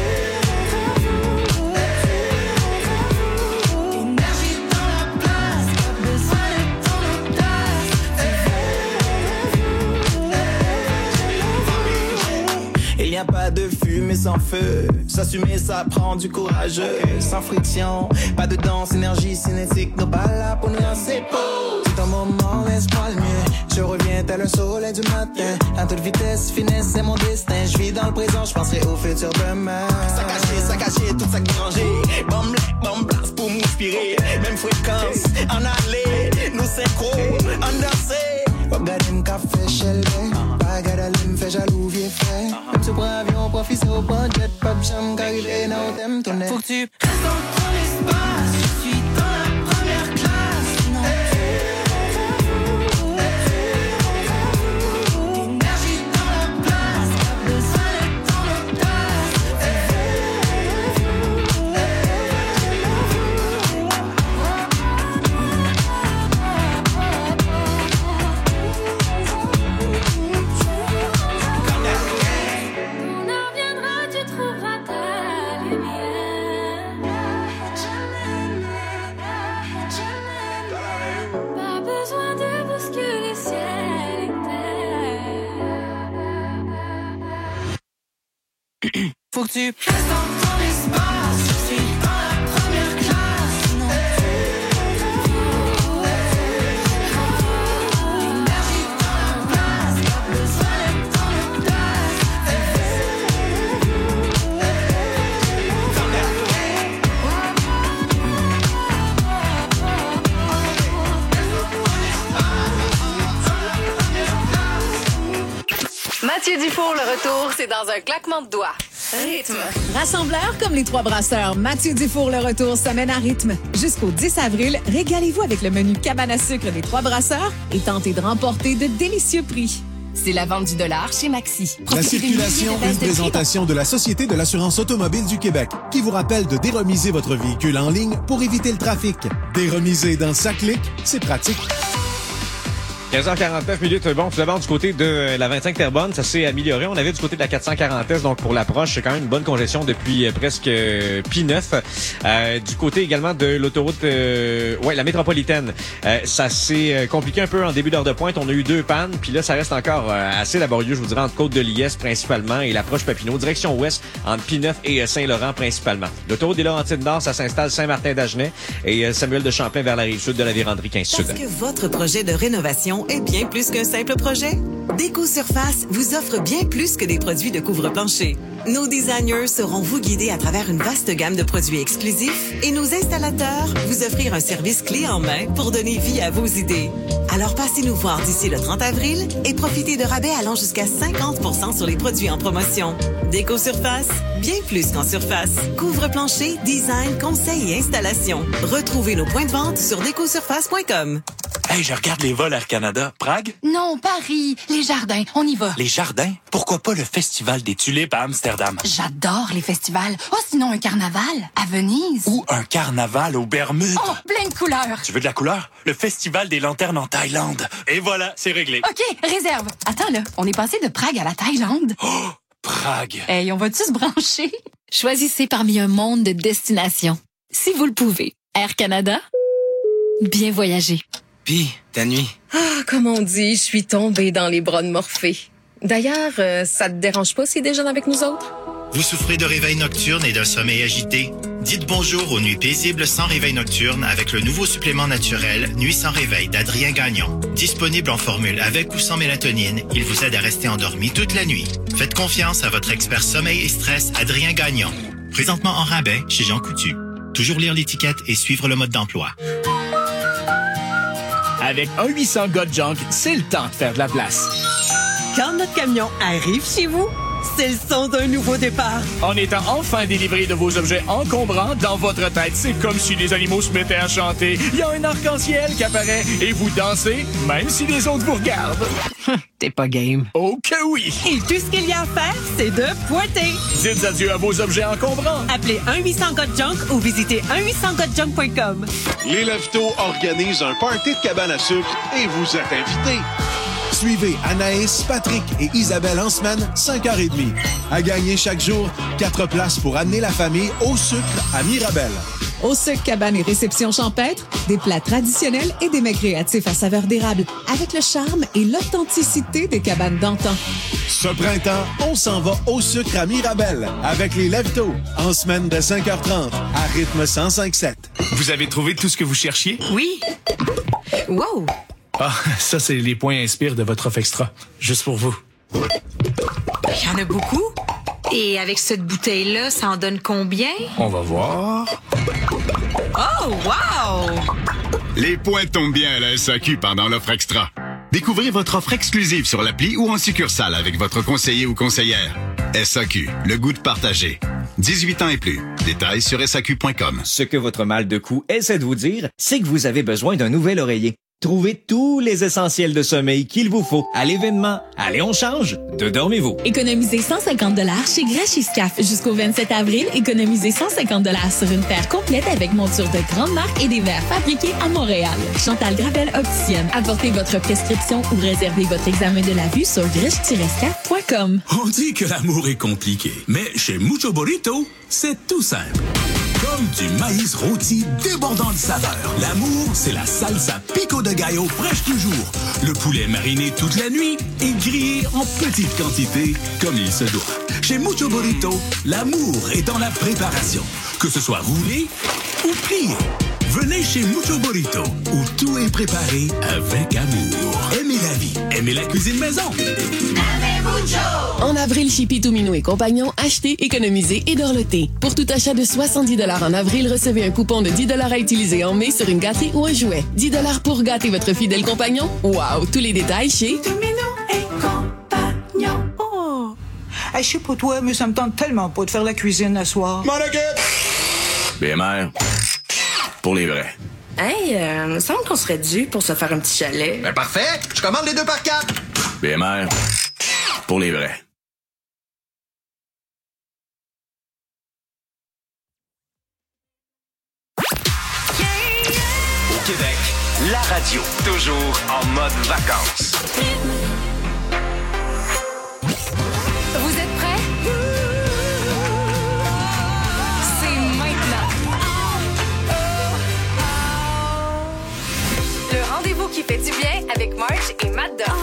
énergie dans la place. Pas besoin de ton audace. Il n'y a pas de fumée sans feu. S'assumer, ça prend du courage. Sans friction, pas de danse, énergie cinétique. Nos pas là pour nous lancer pause. C'est un moment, laisse-moi le mieux. Je reviens tel un soleil du matin. À toute vitesse, finesse, c'est mon destin. Je vis dans le présent, je penserai au futur demain. Ça caché, tout ça dérangé. Bombe place pour m'inspirer. Même fréquence, en aller. Nous synchro, en danser. Regarde une café chelvé. Bagarre me fait jaloux, vieux frère. Même si prends avion, profite au bon jet. Pas de chambre, qu'arriver, non, t'aimes ton nez. Faut que tu restes dans ton espace. Je suis dans la première classe. Sinon énergie dans la place. Pas besoin de ton audace. On en reviendra, tu trouveras ta lumière. Pas besoin de bousculer ciel et terre. Faut que tu restes dans ton espace. Je suis dans la première classe. Sinon énergie dans la place. Pas besoin de ton audace. Mathieu Dufour, le retour, c'est dans un claquement de doigts. Rythme. Rassembleurs comme les Trois Brasseurs, Mathieu Dufour le retour semaine à rythme. Jusqu'au 10 avril, régalez-vous avec le menu cabane à sucre des Trois Brasseurs et tentez de remporter de délicieux prix. C'est la vente du dollar chez Maxi. La circulation, une présentation de la Société de l'assurance automobile du Québec, qui vous rappelle de déremiser votre véhicule en ligne pour éviter le trafic. Déremiser dans sa clique, c'est pratique. 15h49 minutes. Bon, tout d'abord, du côté de la 25 Terrebonne, ça s'est amélioré. On avait du côté de la 440S, donc pour l'approche, c'est quand même une bonne congestion depuis presque P9. Du côté également de l'autoroute, la métropolitaine, ça s'est compliqué un peu en début d'heure de pointe. On a eu 2 pannes, puis là, ça reste encore assez laborieux, je vous dirais, entre Côte-de-Liesse principalement et l'approche Papineau, direction ouest, entre P9 et Saint-Laurent principalement. L'autoroute des Laurentides-Nord, ça s'installe Saint-Martin-d'Agenais et Samuel de Champlain vers la rive sud de la Vérandrie 15 Sud. Parce que votre projet de rénovation est bien plus qu'un simple projet. Déco Surface vous offre bien plus que des produits de couvre-plancher. Nos designers sauront vous guider à travers une vaste gamme de produits exclusifs et nos installateurs vous offrir un service clé en main pour donner vie à vos idées. Alors passez nous voir d'ici le 30 avril et profitez de rabais allant jusqu'à 50% sur les produits en promotion. Déco Surface, bien plus qu'en surface. Couvre-plancher, design, conseil et installation. Retrouvez nos points de vente sur décosurface.com. Hey, je regarde les vols Air Canada. Prague? Non, Paris. Les jardins. On y va. Les jardins? Pourquoi pas le Festival des Tulipes à Amsterdam? J'adore les festivals. Oh, sinon un carnaval à Venise. Ou un carnaval aux Bermudes. Oh, plein de couleurs. Tu veux de la couleur? Le Festival des Lanternes en Thaïlande. Et voilà, c'est réglé. OK, réserve. Attends, là, on est passé de Prague à la Thaïlande. Oh, Prague. Hey, on va-tu se brancher? Choisissez parmi un monde de destinations. Si vous le pouvez. Air Canada. Bien voyager. Pis, ta nuit? Ah, comme on dit, je suis tombée dans les bras de Morphée. D'ailleurs, ça te dérange pas s'il déjeune avec nous autres? Vous souffrez de réveil nocturne et d'un sommeil agité? Dites bonjour aux nuits paisibles sans réveil nocturne avec le nouveau supplément naturel Nuit sans réveil d'Adrien Gagnon. Disponible en formule avec ou sans mélatonine, il vous aide à rester endormi toute la nuit. Faites confiance à votre expert sommeil et stress Adrien Gagnon. Présentement en rabais chez Jean Coutu. Toujours lire l'étiquette et suivre le mode d'emploi. Avec un 800 gars de junk, c'est le temps de faire de la place. Quand notre camion arrive chez vous, c'est le son d'un nouveau départ. En étant enfin délivré de vos objets encombrants, dans votre tête, c'est comme si les animaux se mettaient à chanter. Il y a un arc-en-ciel qui apparaît et vous dansez, même si les autres vous regardent. T'es pas game. Oh que oui! Et tout ce qu'il y a à faire, c'est de pointer. Dites adieu à vos objets encombrants. Appelez 1-800-GOT-JUNK ou visitez 1-800-GOT-JUNK.com. Les Leftos organisent un party de cabane à sucre et vous êtes invités. Suivez Anaïs, Patrick et Isabelle en semaine, 5h30. À gagner chaque jour, 4 places pour amener la famille au sucre à Mirabel. Au sucre, cabane et réception champêtre, des plats traditionnels et des mets créatifs à saveur d'érable, avec le charme et l'authenticité des cabanes d'antan. Ce printemps, on s'en va au sucre à Mirabel avec les Leftos, en semaine de 5h30, à rythme 105.7. Vous avez trouvé tout ce que vous cherchiez? Oui. Wow! Ah, ça, c'est les points inspire de votre offre extra. Juste pour vous. Il y en a beaucoup. Et avec cette bouteille-là, ça en donne combien? On va voir. Oh, wow! Les points tombent bien à la SAQ pendant l'offre extra. Découvrez votre offre exclusive sur l'appli ou en succursale avec votre conseiller ou conseillère. SAQ, le goût de partager. 18 ans et plus. Détails sur SAQ.com. Ce que votre mal de cou essaie de vous dire, c'est que vous avez besoin d'un nouvel oreiller. Trouvez tous les essentiels de sommeil qu'il vous faut à l'événement Allez, on change de Dormez-vous. Économisez 150 $ chez Grèche-Iscaf. Jusqu'au 27 avril, économisez 150 $ sur une paire complète avec monture de grande marque et des verres fabriqués à Montréal. Chantal Gravel opticienne. Apportez votre prescription ou réservez votre examen de la vue sur grèche-iscaf.com. On dit que l'amour est compliqué, mais chez Mucho Burrito, c'est tout simple. Comme du maïs rôti débordant de saveur. L'amour, c'est la salsa pico de gallo fraîche toujours. Le poulet mariné toute la nuit et grillé en petite quantité, comme il se doit. Chez Mucho Burrito, l'amour est dans la préparation. Que ce soit roulé ou plié. Venez chez Mucho Burrito, où tout est préparé avec amour. Aimez la vie, aimez la cuisine maison. En avril, chez Pitou-Minou et Compagnon, achetez, économisez et dorlotez. Pour tout achat de 70 $ en avril, recevez un coupon de 10 $ à utiliser en mai sur une gâterie ou un jouet. 10 $ pour gâter votre fidèle compagnon. Wow! Tous les détails chez Pitou-Minou et Compagnon. Oh! Hey, je sais pas toi, mais ça me tente tellement pas de faire la cuisine ce soir. BMR, pour les vrais. Hey, il me semble qu'on serait dû pour se faire un petit chalet. Ben parfait, je commande les 2 par 4. BMR, pour les vrais. Au Québec, la radio, toujours en mode vacances. Vous êtes prêts? C'est maintenant. Le rendez-vous qui fait du bien avec Marge et Matt Duff.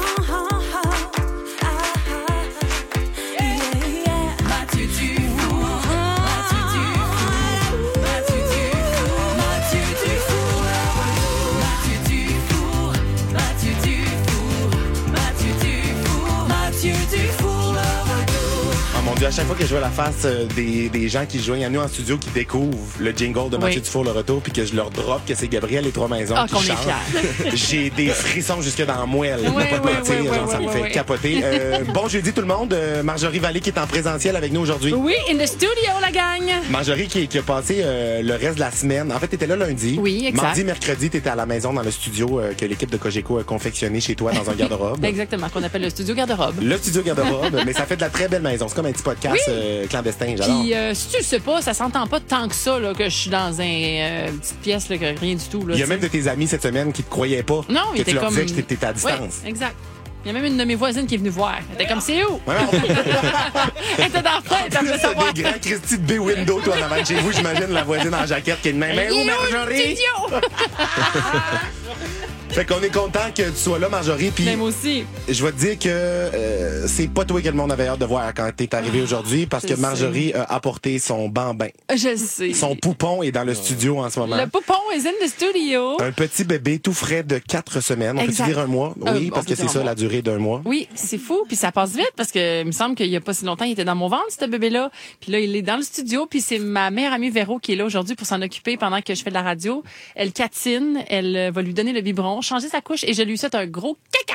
Mon Dieu, à chaque fois que je vois la face des gens qui se joignent à nous en studio, qui découvrent le jingle de Mathieu Dufour, le retour, puis que je leur drop que c'est Gabriel et Trois Maisons qui qu'on chantent, est fiers. j'ai des frissons jusque dans la moelle. Je peux pas te mentir, genre, ça me fait capoter. Bon jeudi tout le monde. Marjorie Vallée qui est en présentiel avec nous aujourd'hui. Oui, in the studio, la gang. Marjorie qui a passé le reste de la semaine. En fait, t'étais là lundi. Oui, exact. Mardi, mercredi, t'étais à la maison dans le studio que l'équipe de Cogeco a confectionné chez toi dans un garde-robe. Exactement, qu'on appelle le studio garde-robe. Le studio garde-robe, mais ça fait de la très belle maison. C'est comme un petit podcast clandestin, j'adore. Puis, si tu le sais pas, ça s'entend pas tant que ça, là, que je suis dans une petite pièce, là, que rien du tout. Là, il y a même de tes amis cette semaine qui te croyaient pas. Non, que tu leur disais que t'étais à distance. Oui, exact. Il y a même une de mes voisines qui est venue voir. Elle était comme, c'est où? Elle était dans le frais, elle me savoir. Des grands Christy de B-Window, toi, en avant de chez vous, j'imagine la voisine en jaquette qui est de même. Mais où, Marjorie? Fait qu'on est content que tu sois là, Marjorie. Puis moi aussi. je vais te dire que c'est pas toi que le monde avait hâte de voir quand t'es arrivé aujourd'hui, parce que Marjorie a apporté son bambin. Je sais. Son poupon est dans le studio en ce moment. Le poupon is in the studio. Un petit bébé tout frais de 4 semaines. On peut-tu dire un mois? Oui, parce que c'est ça, la durée d'un mois. Oui, c'est fou. Puis ça passe vite parce que il me semble qu'il y a pas si longtemps, il était dans mon ventre, ce bébé-là. Puis là, il est dans le studio. Puis c'est ma meilleure amie Véro qui est là aujourd'hui pour s'en occuper pendant que je fais de la radio. Elle catine, elle va lui donner le biberon, changer sa couche et je lui souhaite un gros caca.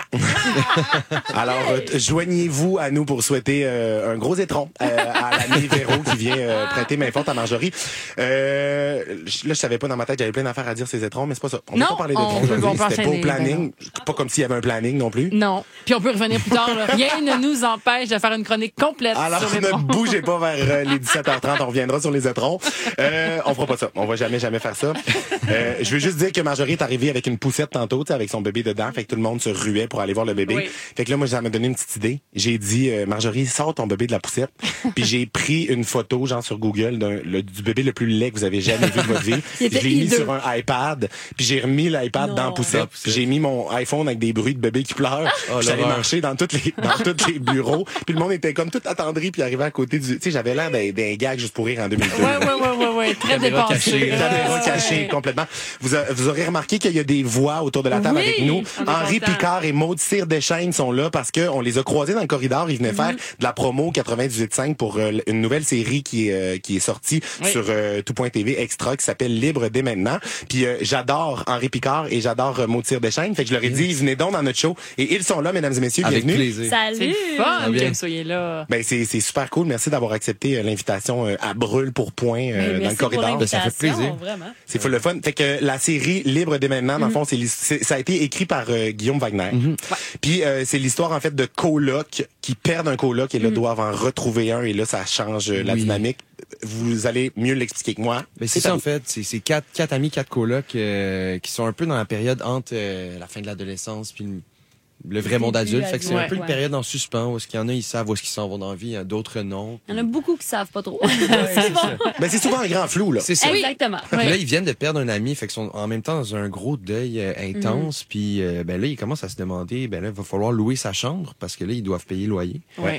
Alors, joignez-vous à nous pour souhaiter un gros étron à l'ami Véro qui vient prêter main forte à Marjorie. Là, je savais pas dans ma tête, j'avais plein d'affaires à dire ces étrons, mais c'est pas ça. On ne peut pas parler d'étrons aujourd'hui. C'était pas au planning. Pas comme s'il y avait un planning non plus. Non. Puis on peut revenir plus tard. Là. Rien ne nous empêche de faire une chronique complète. Alors, sur ne bougez pas vers les 17h30. On reviendra sur les étrons. On fera pas ça. On va jamais faire ça. Je veux juste dire que Marjorie est arrivée avec une poussette tantôt, avec son bébé dedans. Fait que tout le monde se ruait pour aller voir le bébé. Oui. Fait que là, moi, ça m'a donné une petite idée. J'ai dit, Marjorie, sors ton bébé de la poussette. Puis j'ai pris une photo, genre sur Google, du bébé le plus laid que vous avez jamais vu de votre vie. Je l'ai mis sur un iPad. Puis j'ai remis l'iPad dans la poussette. Puis j'ai mis mon iPhone avec des bruits de bébé qui pleure. J'allais marcher dans tous les bureaux. Puis le monde était comme tout attendri puis arrivé à côté du... Tu sais, j'avais l'air d'un gag juste pour rire en 2002. Ouais. Très dépensé. Caméra cachée complètement. Vous aurez remarqué qu'il y a des voix autour de la table avec nous. Henri Picard et Maud Cyr-Deschaines sont là parce que on les a croisés dans le corridor. Ils venaient faire de la promo 98.5 pour une nouvelle série qui est sortie sur tout.tv extra qui s'appelle Libre dès maintenant. Puis j'adore Henri Picard et j'adore Maud Cyr-Deschaines. Fait que je leur ai dit, venez donc dans notre show. Et ils sont là, mesdames et messieurs. Avec bienvenue. Plaisir. Salut! C'est fun que vous soyez là. Ben, c'est super cool. Merci d'avoir accepté l'invitation à brûle pour point dans le corridor. Ça fait plaisir. Vraiment. C'est full le fun. Fait que la série Libre dès maintenant, dans le fond, ça a été écrit par Guillaume Wagner. Puis c'est l'histoire, en fait, de colocs qui perdent un coloc et là doivent en retrouver un. Et là, ça change la dynamique. Vous allez mieux l'expliquer que moi. Mais c'est ça, en fait. C'est quatre amis, 4 colocs qui sont un peu dans la période entre la fin de l'adolescence puis le vrai monde adulte. Fait que c'est un peu une période en suspens où est-ce qu'il y en a, ils savent où est-ce qu'ils s'en vont dans la vie, d'autres non. Il y en a beaucoup qui savent pas trop. C'est bon. Ben, c'est souvent un grand flou, là. C'est ça. Exactement. Là, ils viennent de perdre un ami, fait qu'ils sont en même temps dans un gros deuil intense, puis ben là, ils commencent à se demander, ben là, il va falloir louer sa chambre parce que là, ils doivent payer le loyer. Ouais.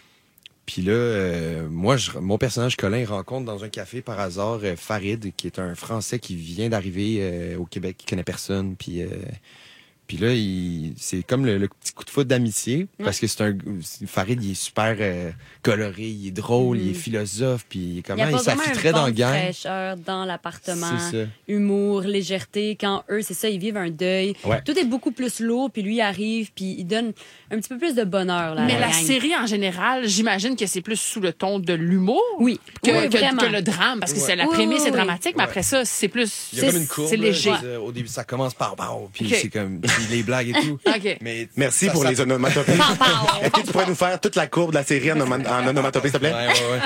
Puis là, mon personnage Colin rencontre dans un café par hasard Farid, qui est un Français qui vient d'arriver au Québec, qui connaît personne, puis là, c'est comme le petit coup de foudre d'amitié, parce que Farid, il est super coloré, il est drôle, il est philosophe, puis comment il s'affitterait dans le gang. Fraîcheur dans l'appartement, humour, légèreté. Quand eux, c'est ça, ils vivent un deuil. Ouais. Tout est beaucoup plus lourd, puis lui arrive, puis il donne un petit peu plus de bonheur. Là, mais la série, en général, j'imagine que c'est plus sous le ton de l'humour que le drame, parce que la prémisse est dramatique, mais après ça, c'est plus... Il y a comme une courbe. C'est léger. Au début, ça commence par puis c'est comme... les blagues et tout. Mais merci pour les onomatopées. Est-ce que tu pourrais nous faire toute la courbe de la série en onomatopée, s'il te plaît?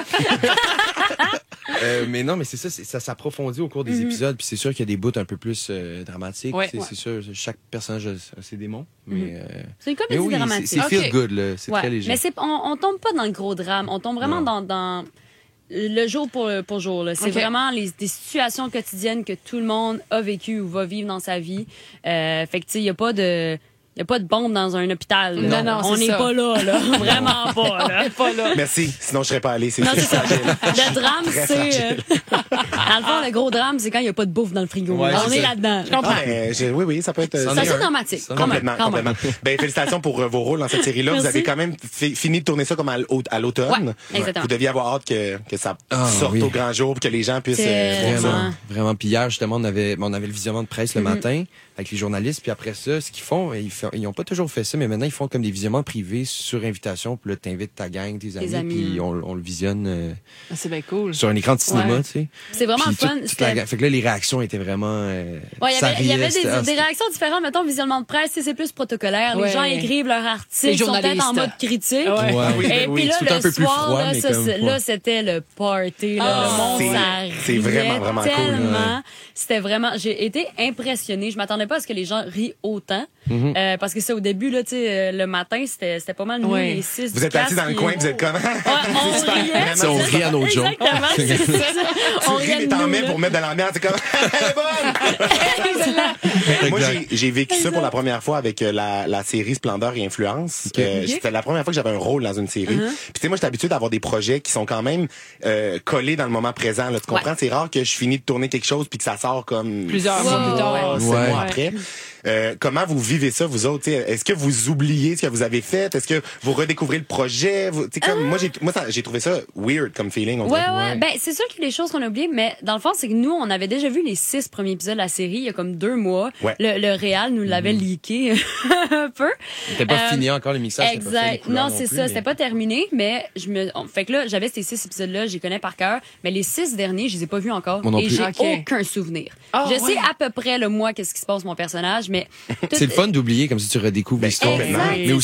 Ouais. Mais non, mais c'est ça s'approfondit au cours des épisodes, puis c'est sûr qu'il y a des bouts un peu plus dramatiques. C'est sûr, chaque personnage a ses démons. Mais, c'est une comédie dramatique. C'est feel good, là. C'est très léger. Mais on tombe pas dans le gros drame. On tombe vraiment dans le jour pour jour. Là. C'est vraiment des situations quotidiennes que tout le monde a vécues ou va vivre dans sa vie. Fait que, tu sais, il n'y a pas de bombe dans un hôpital. Non, on n'est pas là. Vraiment pas. Là. Pas là. Merci. Sinon, je serais pas allé. C'est ça. fragile. Le drame, c'est... dans le fond, le gros drame, c'est quand il n'y a pas de bouffe dans le frigo. Ouais, on est là-dedans. Je comprends. Oui, ça peut être... C'est assez dramatique. Complètement. Ben, félicitations pour vos rôles dans cette série-là. Merci. Vous avez quand même fini de tourner ça comme à l'automne. Ouais, exactement. Vous deviez avoir hâte que ça sorte au grand jour pour que les gens puissent... Vraiment. Puis hier, justement, on avait le visionnement de presse le matin avec les journalistes. Puis après ça, ce qu'ils font, ils n'ont pas toujours fait ça, mais maintenant, ils font comme des visionnements privés sur invitation. Puis là, t'invites ta gang, tes amis, puis on le visionne c'est bien cool. sur un écran de cinéma, tu sais. C'est vraiment fun. Fait que là, les réactions étaient vraiment... il y avait des réactions différentes. Mettons, visionnement de presse, c'est plus protocolaire. Les gens écrivent leur article, ils sont peut-être en mode critique. Et puis là, le soir, là, c'était le party. Le monde s'arrivait. C'est vraiment tellement. C'était vraiment... J'ai été impressionnée. Je m'attendais pas à ce que les gens rient autant. parce que ça, au début, là, tu sais, le matin, c'était pas mal nous, les 6. Vous êtes assis dans le coin, vous êtes comment? On riait. On rit à notre joke. Exactement, c'est ça. On riait les temps pour mettre de l'ambiance. C'est comme, elle est bonne! Moi, j'ai vécu ça pour la première fois avec la série Splendeur et Influence. C'était la première fois que j'avais un rôle dans une série. Puis tu sais, moi, j'étais habitué d'avoir des projets qui sont quand même collés dans le moment présent. Là, tu comprends? C'est rare que je finis de tourner quelque chose puis que ça sort comme plusieurs mois plus tard. 7 mois après. Comment vous vivez ça, vous autres? Est-ce que vous oubliez ce que vous avez fait? Est-ce que vous redécouvrez le projet? Moi, j'ai trouvé ça weird comme feeling. Ouais. Ben, c'est sûr qu'il y a des choses qu'on a oubliées, mais dans le fond, c'est que nous, on avait déjà vu les 6 premiers épisodes de la série il y a comme 2 mois. Ouais. Le réal nous l'avait leaké un peu. C'était pas fini encore le mixage. Exact. Non, c'est ça. C'était pas terminé, mais fait que là, j'avais ces 6 épisodes-là, je les connais par cœur, mais les 6 derniers, je les ai pas vus encore. Et j'ai aucun souvenir. Je sais à peu près, moi, qu'est-ce qui se passe mon personnage, mais c'est le fun d'oublier comme si tu redécouvres l'histoire. Mais aussi